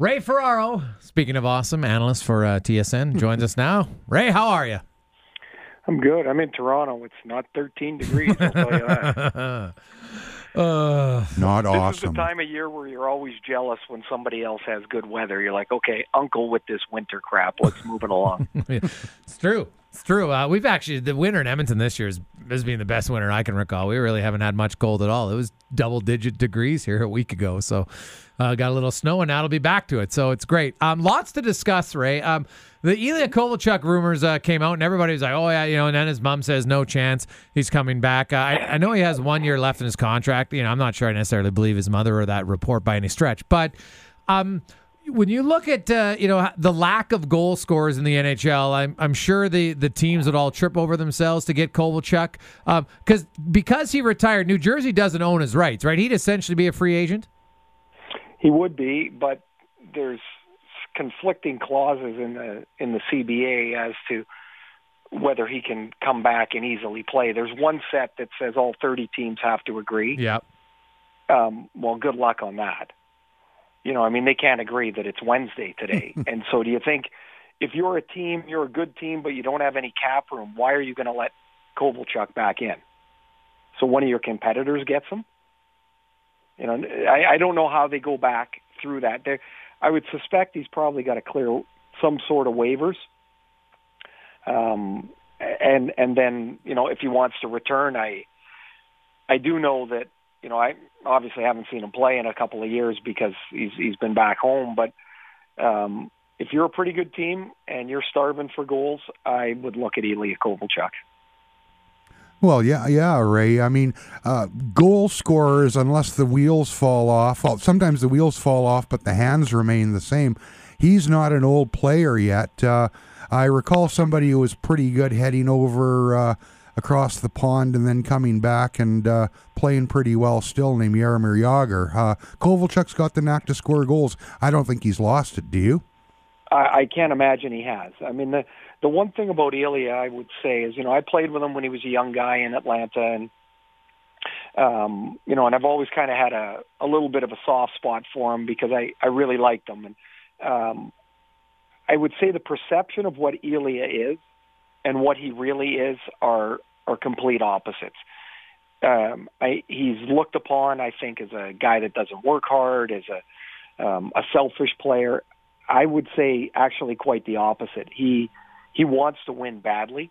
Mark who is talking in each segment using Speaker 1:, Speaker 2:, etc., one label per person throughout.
Speaker 1: Ray Ferraro, speaking of awesome, analyst for TSN, joins us now. Ray, how are you?
Speaker 2: I'm good. I'm in Toronto. It's not 13 degrees, I'll tell you that.
Speaker 3: Not awesome.
Speaker 2: This is the time of year where you're always jealous when somebody else has good weather. You're like, okay, uncle with this winter crap. Let's move it along.
Speaker 1: It's true. It's true. We've actually, the winter in Edmonton this year has been the best winter I can recall. We really haven't had much cold at all. It was double-digit degrees here a week ago. So got a little snow, and now it'll be back to it. So it's great. Lots to discuss, Ray. The Ilya Kovalchuk rumors came out, and everybody was like, oh, yeah, and then his mom says no chance he's coming back. I know he has 1 year left in his contract. I'm not sure I necessarily believe his mother or that report by any stretch. But when you look at the lack of goal scorers in the NHL, I'm sure the teams would all trip over themselves to get Kovalchuk. Because he retired, New Jersey doesn't own his rights, right? He'd essentially be a free agent?
Speaker 2: He would be, but there's conflicting clauses in the CBA as to whether he can come back and easily play. There's one set that says all 30 teams have to agree.
Speaker 1: Yeah.
Speaker 2: Well, good luck on that. They can't agree that it's Wednesday today. And so do you think if you're a team, you're a good team, but you don't have any cap room, why are you going to let Kovalchuk back in? So one of your competitors gets him? I don't know how they go back through that. I would suspect he's probably got to clear some sort of waivers. And then, if he wants to return, I do know that, I obviously haven't seen him play in a couple of years because he's been back home. But if you're a pretty good team and you're starving for goals, I would look at Ilya Kovalchuk.
Speaker 3: Well, yeah, Ray. Goal scorers, unless the wheels fall off, well, sometimes the wheels fall off, but the hands remain the same. He's not an old player yet. I recall somebody who was pretty good heading over across the pond and then coming back and playing pretty well still, named Jaromir Jagr. Kovalchuk's got the knack to score goals. I don't think he's lost it, do you?
Speaker 2: I can't imagine he has. The one thing about Ilya, I would say, is, I played with him when he was a young guy in Atlanta, and, and I've always kind of had a little bit of a soft spot for him because I really liked him. And I would say the perception of what Ilya is and what he really is are complete opposites. He's looked upon, I think, as a guy that doesn't work hard, as a selfish player. I would say actually quite the opposite. He wants to win badly.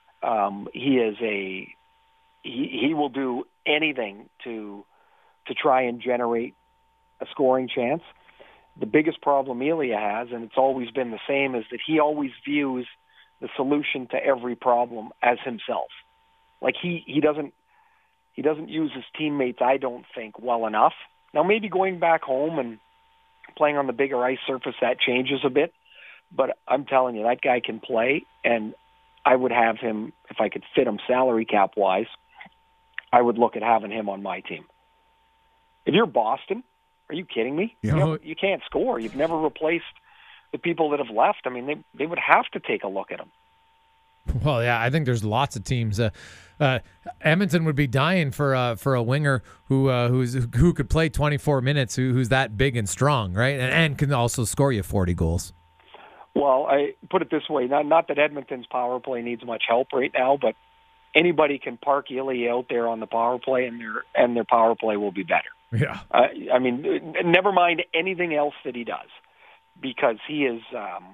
Speaker 2: He will do anything to try and generate a scoring chance. The biggest problem Ilya has, and it's always been the same, is that he always views the solution to every problem as himself. Like he doesn't use his teammates, I don't think, well enough. Now maybe going back home and playing on the bigger ice surface, that changes a bit. But I'm telling you, that guy can play, and I would have him, if I could fit him salary cap-wise, I would look at having him on my team. If you're Boston, are you kidding me?
Speaker 3: Yeah.
Speaker 2: You can't score. You've never replaced the people that have left. They would have to take a look at him.
Speaker 1: Well, yeah, I think there's lots of teams. Edmonton would be dying for a winger who could play 24 minutes, who's that big and strong, right? And can also score you 40 goals.
Speaker 2: Well, I put it this way: not that Edmonton's power play needs much help right now, but anybody can park Ilya out there on the power play, and their power play will be better.
Speaker 1: Yeah.
Speaker 2: Never mind anything else that he does, because he is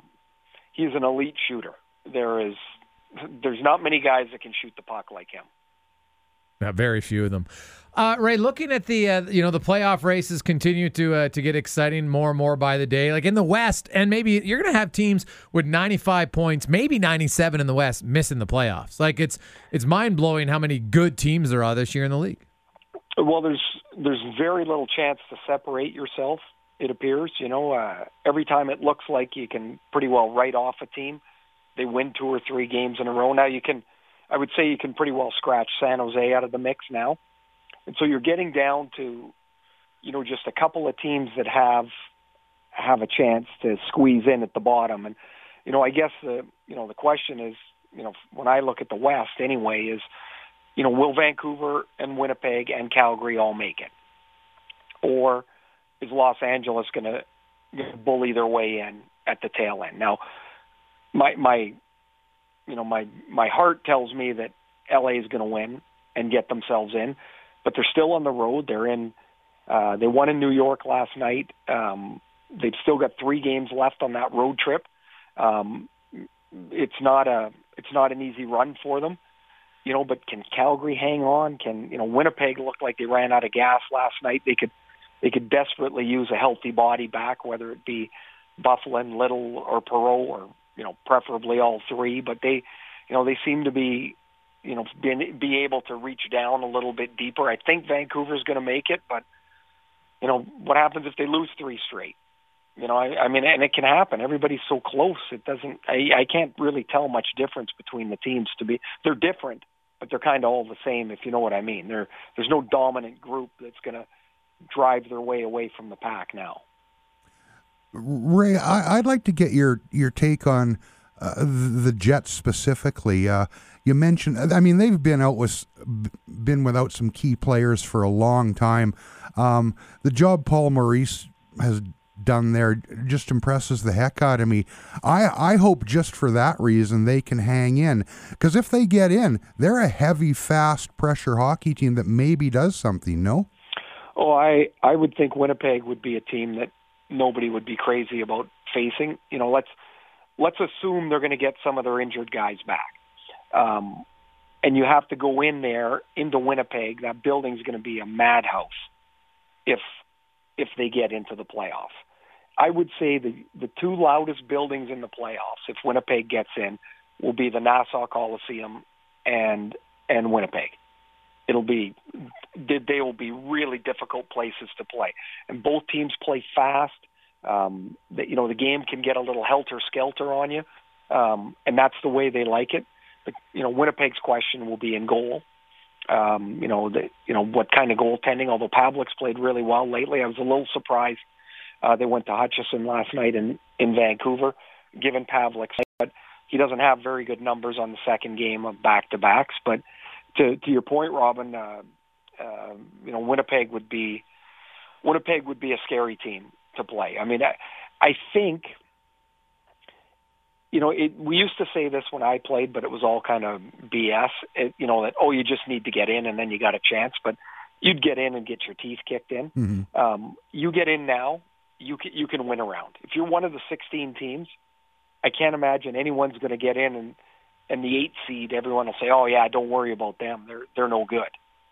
Speaker 2: an elite shooter. There's not many guys that can shoot the puck like him.
Speaker 1: Yeah, very few of them. Ray, looking at the the playoff races continue to get exciting more and more by the day. Like in the West, and maybe you're going to have teams with 95 points, maybe 97 in the West, missing the playoffs. Like it's mind blowing how many good teams there are this year in the league.
Speaker 2: Well, there's very little chance to separate yourself. It appears, every time it looks like you can pretty well write off a team, they win 2 or 3 games in a row. Now I would say you can pretty well scratch San Jose out of the mix now. And so you're getting down to, just a couple of teams that have a chance to squeeze in at the bottom. And, I guess the question is, when I look at the West anyway, is, will Vancouver and Winnipeg and Calgary all make it? Or is Los Angeles going to bully their way in at the tail end. Now, my heart tells me that LA is going to win and get themselves in, but they're still on the road. They're in. They won in New York last night. They've still got 3 games left on that road trip. It's not an easy run for them, but can Calgary hang on? Can Winnipeg looked like they ran out of gas last night? They could desperately use a healthy body back, whether it be Byfuglien, Little, or Perreault, or preferably all 3. But they seem to be be able to reach down a little bit deeper. I think Vancouver's going to make it, but what happens if they lose 3 straight? I mean, and it can happen. Everybody's so close. It doesn't. I can't really tell much difference between the teams. They're different, but they're kind of all the same, if you know what I mean. There's no dominant group that's going to drive their way away from the pack now.
Speaker 3: Ray, I'd like to get your take on the Jets specifically. You mentioned, I mean, they've been without some key players for a long time. The job Paul Maurice has done there just impresses the heck out of me. I hope just for that reason they can hang in, because if they get in, they're a heavy, fast pressure hockey team that maybe does something. No?
Speaker 2: Oh, I would think Winnipeg would be a team that nobody would be crazy about facing. Let's assume they're going to get some of their injured guys back. And you have to go in there into Winnipeg. That building's going to be a madhouse if they get into the playoffs. I would say the 2 loudest buildings in the playoffs, if Winnipeg gets in, will be the Nassau Coliseum and Winnipeg. They will be really difficult places to play, and both teams play fast. The game can get a little helter-skelter on you, and that's the way they like it. But Winnipeg's question will be in goal. What kind of goaltending? Although Pavlik's played really well lately, I was a little surprised they went to Hutchison last night in Vancouver, given Pavlik. But he doesn't have very good numbers on the second game of back-to-backs. But to your point, Robin, Winnipeg would be a scary team to play. I mean, I think. We used to say this when I played, but it was all kind of BS. That you just need to get in and then you got a chance. But you'd get in and get your teeth kicked in.
Speaker 3: Mm-hmm.
Speaker 2: You get in now, you can win a round. If you're one of the 16 teams, I can't imagine anyone's going to get in and the 8th seed. Everyone will say, "Oh yeah, don't worry about them. They're no good."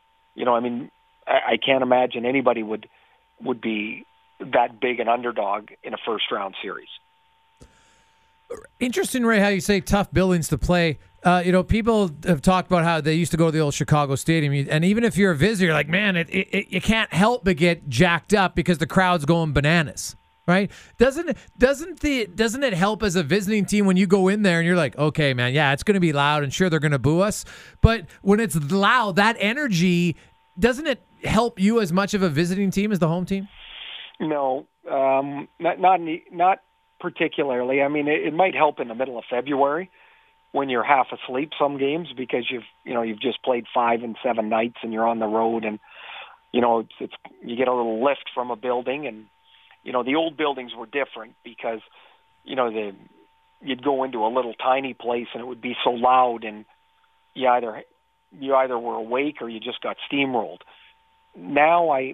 Speaker 2: I can't imagine anybody would be that big an underdog in a first round series.
Speaker 1: Interesting, Ray, how you say tough buildings to play. People have talked about how they used to go to the old Chicago Stadium, and even if you're a visitor, you're like, man, you can't help but get jacked up because the crowd's going bananas, right? Doesn't it help as a visiting team when you go in there and you're like, okay, man, yeah, it's going to be loud, and sure they're going to boo us, but when it's loud, that energy, doesn't it help you as much of a visiting team as the home team?
Speaker 2: No, not particularly. I mean, it might help in the middle of February when you're half asleep some games because you've just played 5 and 7 nights and you're on the road, and it's you get a little lift from a building. And the old buildings were different because you'd go into a little tiny place and it would be so loud, and you either were awake or you just got steamrolled. Now I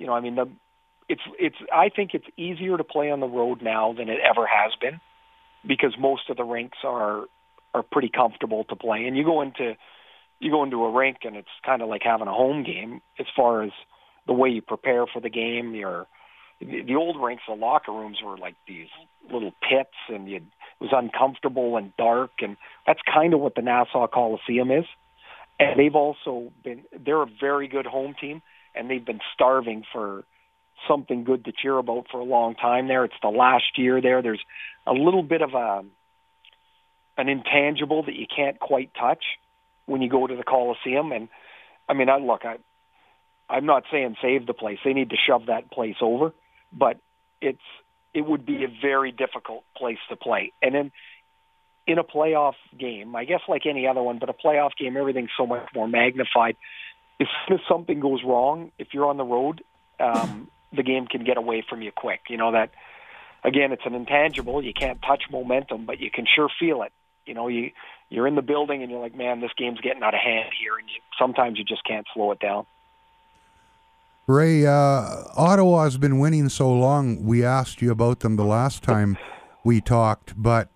Speaker 2: think it's easier to play on the road now than it ever has been because most of the rinks are pretty comfortable to play. And you go into a rink and it's kind of like having a home game as far as the way you prepare for the game. The old rinks, the locker rooms were like these little pits, and it was uncomfortable and dark, and that's kind of what the Nassau Coliseum is. And they're a very good home team, and they've been starving for something good to cheer about for a long time there. It's the last year there. There's a little bit of an intangible that you can't quite touch when you go to the Coliseum. And I mean, I'm not saying save the place. They need to shove that place over, but it would be a very difficult place to play. And then in a playoff game, I guess like any other one, but a playoff game, everything's so much more magnified. If something goes wrong, if you're on the road, the game can get away from you quick. That again, it's an intangible. You can't touch momentum, but you can sure feel it. You're in the building and you're like, man, this game's getting out of hand here, and sometimes you just can't slow it down.
Speaker 3: Ray, Ottawa's been winning so long. We asked you about them the last time we talked, but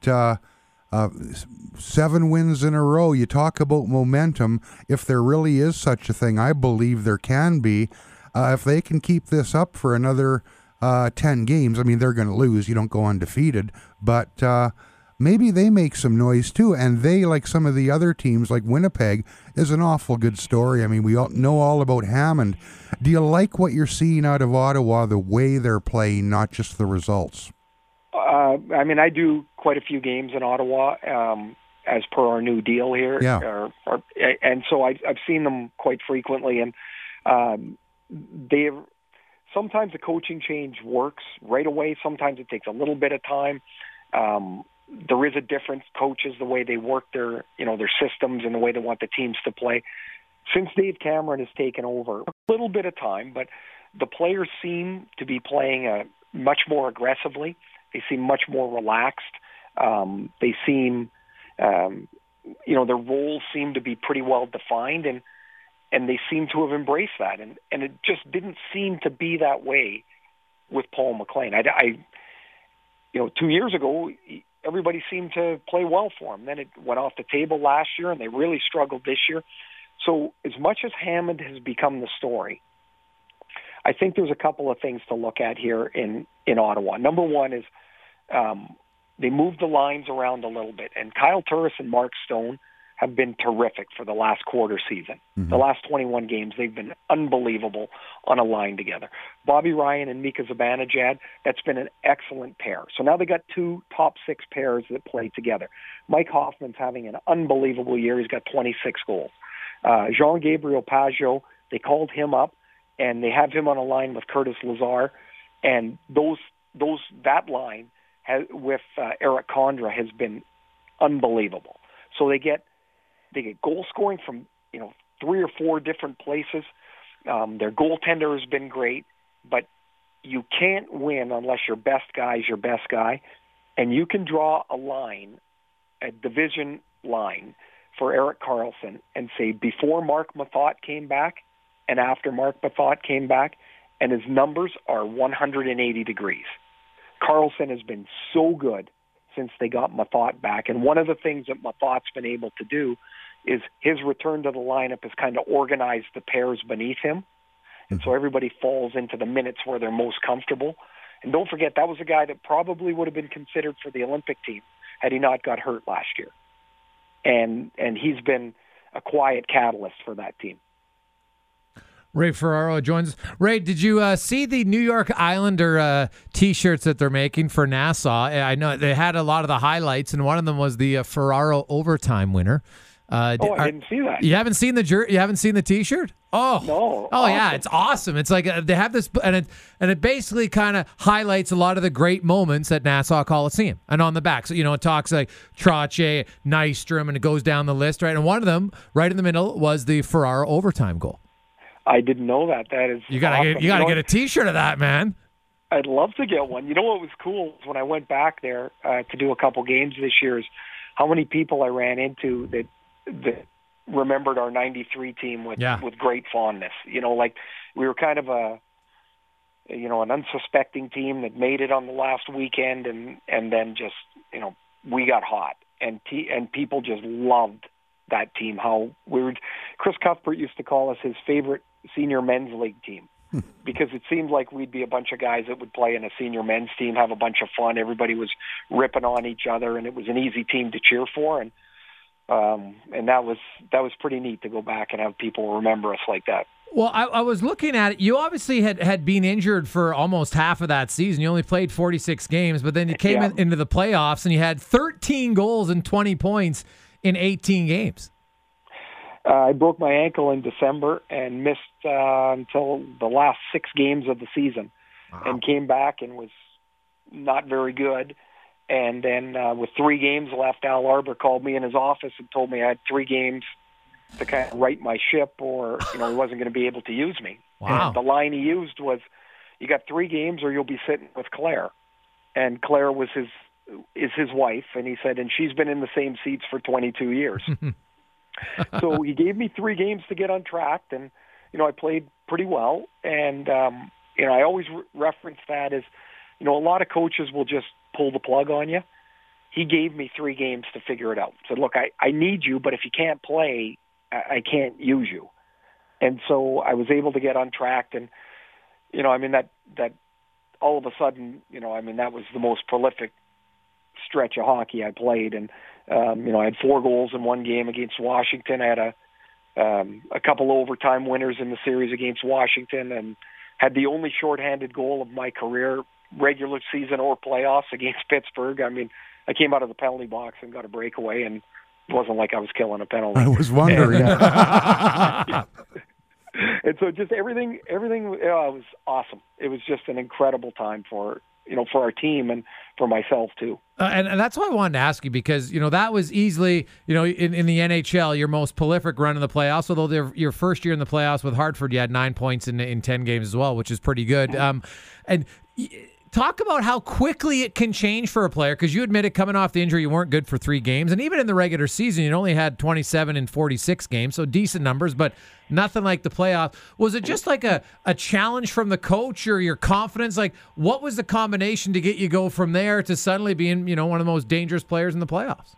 Speaker 3: 7 wins in a row. You talk about momentum. If there really is such a thing, I believe there can be. If they can keep this up for another 10 games, I mean, they're going to lose. You don't go undefeated, but maybe they make some noise too. And they, like some of the other teams, like Winnipeg, is an awful good story. I mean, we all know all about Hammond. Do you like what you're seeing out of Ottawa, the way they're playing, not just the results?
Speaker 2: I mean, I do quite a few games in Ottawa as per our new deal here.
Speaker 3: Yeah.
Speaker 2: And so I've seen them quite frequently. And sometimes the coaching change works right away. Sometimes it takes a little bit of time. There is a difference. Coaches, the way they work their systems and the way they want the teams to play. Since Dave Cameron has taken over, a little bit of time, but the players seem to be playing much more aggressively. They seem much more relaxed. They seem, their roles seem to be pretty well defined, and they seem to have embraced that. And it just didn't seem to be that way with Paul McLean. 2 years ago, everybody seemed to play well for him. Then it went off the table last year, and they really struggled this year. So as much as Hammond has become the story, I think there's a couple of things to look at here in Ottawa. Number one is they moved the lines around a little bit, and Kyle Turris and Mark Stone have been terrific for the last quarter season. Mm-hmm. The last 21 games, they've been unbelievable on a line together. Bobby Ryan and Mika Zibanejad, that's been an excellent pair. So now they got 2 top 6 pairs that play together. Mike Hoffman's having an unbelievable year. He's got 26 goals. Jean-Gabriel Pageau, they called him up, and they have him on a line with Curtis Lazar, and that line with Eric Condra has been unbelievable. So they get goal scoring from 3 or 4 different places. Their goaltender has been great, but you can't win unless your best guy is your best guy, and you can draw a line, a division line for Erik Karlsson, and say before Mark Methot came back and after Mark Methot came back, and his numbers are 180 degrees. Karlsson has been so good since they got Methot back, and one of the things that Methot's been able to do is his return to the lineup has kind of organized the pairs beneath him, and so everybody falls into the minutes where they're most comfortable. And don't forget, that was a guy that probably would have been considered for the Olympic team had he not got hurt last year. And he's been a quiet catalyst for that team.
Speaker 1: Ray Ferraro joins us. Ray, did you see the New York Islander T-shirts that they're making for Nassau? I know they had a lot of the highlights, and one of them was the Ferraro overtime winner.
Speaker 2: I didn't see that.
Speaker 1: You haven't seen you haven't seen the T-shirt? Oh,
Speaker 2: no.
Speaker 1: Oh, awesome. Yeah, it's awesome. It's like they have this, and it basically kind of highlights a lot of the great moments at Nassau Coliseum. And on the back, so it talks like Trottier, Nystrom, and it goes down the list, right? And one of them, right in the middle, was the Ferraro overtime goal.
Speaker 2: I didn't know that. That is
Speaker 1: you gotta
Speaker 2: awesome.
Speaker 1: Get a T-shirt of that, man.
Speaker 2: I'd love to get one. You know what was cool was when I went back there to do a couple games this year is how many people I ran into that remembered our '93 team with great fondness. Like we were kind of an unsuspecting team that made it on the last weekend, and then just we got hot, and people just loved that team. How Chris Cuthbert used to call us his favorite senior men's league team. Because it seemed like we'd be a bunch of guys that would play in a senior men's team, have a bunch of fun. Everybody was ripping on each other, and it was an easy team to cheer for. And that was pretty neat to go back and have people remember us like that.
Speaker 1: Well, I was looking at it. You obviously had been injured for almost half of that season. You only played 46 games, but then you came into the playoffs and you had 13 goals and 20 points in 18 games.
Speaker 2: I broke my ankle in December and missed until the last 6 games of the season. Wow. And came back and was not very good. And then with 3 games left, Al Arbour called me in his office and told me I had 3 games to kind of right my ship, or he wasn't going to be able to use me.
Speaker 1: Wow.
Speaker 2: And the line he used was, you got 3 games or you'll be sitting with Claire. and Claire is his wife, and he said, and she's been in the same seats for 22 years. So he gave me 3 games to get untracked, and I played pretty well. And I always reference that as, a lot of coaches will just pull the plug on you. He gave me 3 games to figure it out. Said, look, I need you, but if you can't play, I can't use you. And so I was able to get untracked, and that all of a sudden, that was the most prolific stretch of hockey I played. And I had 4 goals in one game against Washington. I had a couple overtime winners in the series against Washington, and had the only shorthanded goal of my career, regular season or playoffs, against Pittsburgh. I came out of the penalty box and got a breakaway, and it wasn't like I was killing a penalty.
Speaker 3: I was wondering.
Speaker 2: And so just everything was awesome. It was just an incredible time for our team and for myself too.
Speaker 1: And that's why I wanted to ask you, because, that was easily, in the NHL, your most prolific run in the playoffs, although your first year in the playoffs with Hartford, you had 9 points in 10 games as well, which is pretty good. And talk about how quickly it can change for a player, because you admitted coming off the injury, you weren't good for 3 games. And even in the regular season, you only had 27 in 46 games, so decent numbers, but nothing like the playoff. Was it just like a challenge from the coach, or your confidence? Like, what was the combination to get you go from there to suddenly being, one of the most dangerous players in the playoffs?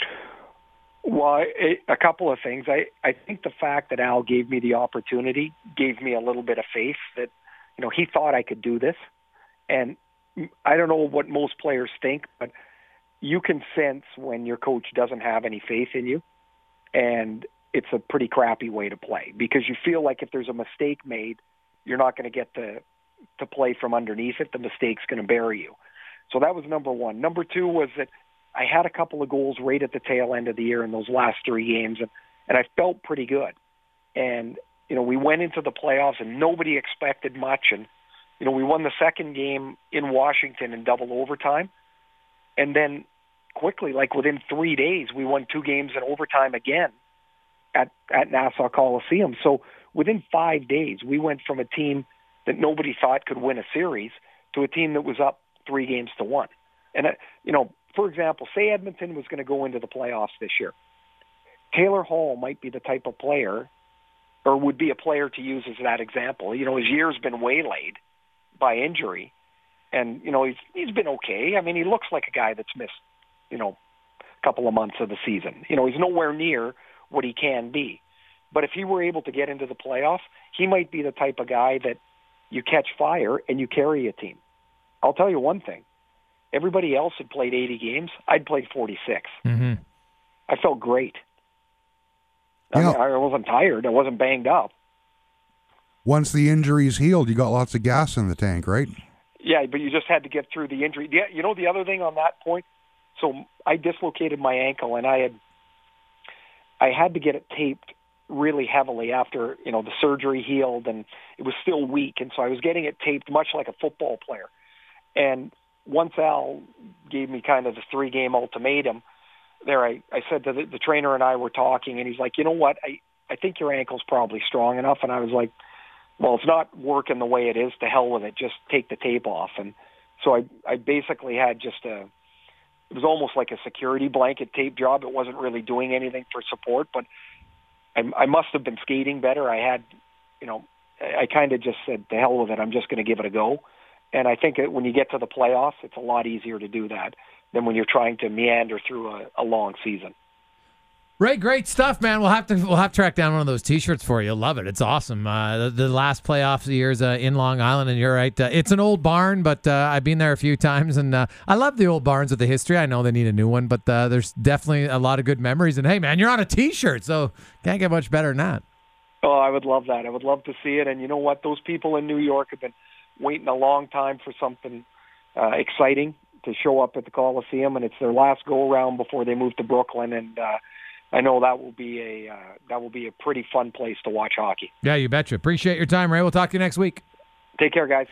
Speaker 2: Well, a couple of things. I think the fact that Al gave me the opportunity gave me a little bit of faith that, he thought I could do this. And I don't know what most players think, but you can sense when your coach doesn't have any faith in you, and it's a pretty crappy way to play, because you feel like if there's a mistake made, you're not going to get to play from underneath it. The mistake's going to bury you. So that was number one. Number 2 was that I had a couple of goals right at the tail end of the year in those last 3 games, and I felt pretty good. And, we went into the playoffs, and nobody expected much, and we won the second game in Washington in double overtime. And then quickly, like within 3 days, we won 2 games in overtime again at Nassau Coliseum. So within 5 days, we went from a team that nobody thought could win a series to a team that was up 3-1. And, for example, say Edmonton was going to go into the playoffs this year. Taylor Hall might be the type of player, or would be a player to use as that example. His year's been waylaid by injury, and he's been okay. He looks like a guy that's missed a couple of months of the season. He's nowhere near what he can be, but if he were able to get into the playoffs, he might be the type of guy that you catch fire and you carry a team. I'll tell you one thing: everybody else had played 80 games. I'd played 46.
Speaker 1: Mm-hmm.
Speaker 2: I felt great. I wasn't tired. I wasn't banged up.
Speaker 3: Once the injury's healed, you got lots of gas in the tank, right?
Speaker 2: Yeah, but you just had to get through the injury. Yeah, the other thing on that point, so I dislocated my ankle, and I had to get it taped really heavily after, the surgery healed, and it was still weak, and so I was getting it taped much like a football player. And once Al gave me kind of the 3-game ultimatum, there I said to the trainer, and I were talking, and he's like, you know what, I think your ankle's probably strong enough. And I was like, well, it's not working the way it is. To hell with it. Just take the tape off. And so I basically had it was almost like a security blanket tape job. It wasn't really doing anything for support, but I must have been skating better. I had, I kind of just said, to hell with it. I'm just going to give it a go. And I think that when you get to the playoffs, it's a lot easier to do that than when you're trying to meander through a long season.
Speaker 1: Ray, great stuff, man. We'll have to track down one of those T-shirts for you. You'll love it. It's awesome. The last playoff years in Long Island, and you're right. It's an old barn, but I've been there a few times, and I love the old barns with the history. I know they need a new one, but there's definitely a lot of good memories. And hey, man, you're on a T-shirt, so can't get much better than that.
Speaker 2: Oh, I would love that. I would love to see it. And you know what? Those people in New York have been waiting a long time for something exciting to show up at the Coliseum, and it's their last go-around before they move to Brooklyn. And I know that will be a pretty fun place to watch hockey.
Speaker 1: Yeah, you betcha. Appreciate your time, Ray. We'll talk to you next week.
Speaker 2: Take care, guys.